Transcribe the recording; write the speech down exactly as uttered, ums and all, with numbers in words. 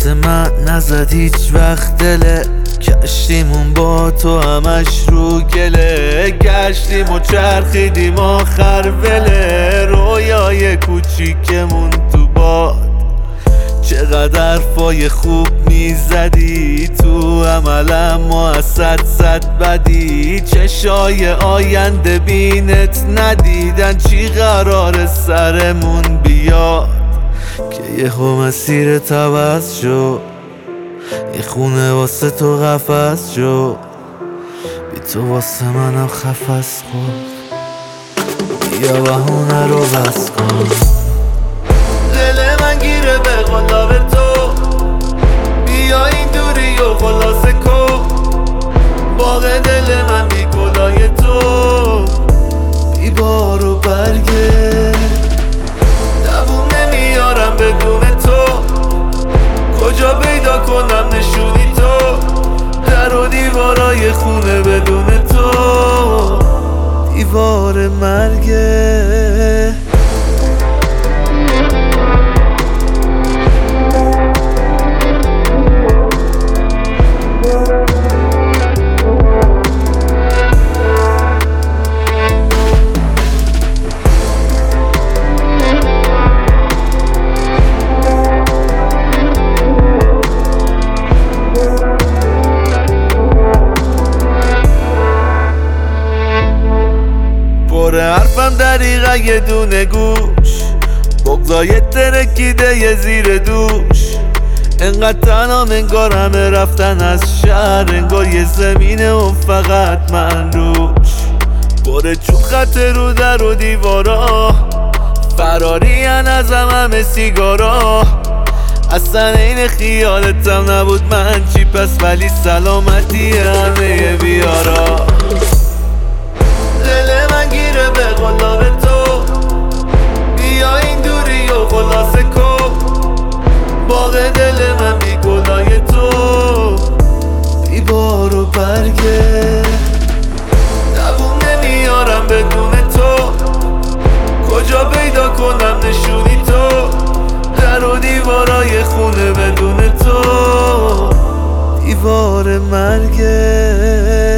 واسه من نزد هیچ وقت دله، کشتیمون با تو همش رو گله، گشتیم و چرخیدیم آخر وله، رویای کوچیکمون تو باد. چقدر فای خوب میزدی تو عملم ما از صد صد بدی، چشای آینده بینت ندیدن چی قرار سرمون بیاد، که یه خو مسیرت عوض شد، یه خونه واسه تو قفس شد، بی تو واسه منم خفص خود، بیا بهونه رو بس کن. دل من گیره به قلاب تو، بیا این دوری و خلاصه کن، باغ دل من بی گلای تو، بی بار و برگه، دووم نمیارم بدون تو، کجا پیدا کنم نشونی تو، در و دیوارای خونه بدون تو، دیوار مرگه. پره حرفم دریغه یه دونه گوش، بغضای ترکیده یه زیر دوش، انقدر تنها انگار همه رفتن از شهر، انگار یه زمینه و فقط من روش، پره چوب خط رو در و دیوارا، فرارین ازم همه سیگارا، اصلا این خیالتم نبود من چی پس، ولی سلامتی همه بیارا. دل من گیره به قلاب تو، بیا این دوری و خلاصه کن، باغ دل من بی گلای تو، بی بار و برگه، دووم نمیارم بدون تو، کجا پیدا کنم نشونی تو، در و دیوارای خونه بدون تو، دیوار مرگه.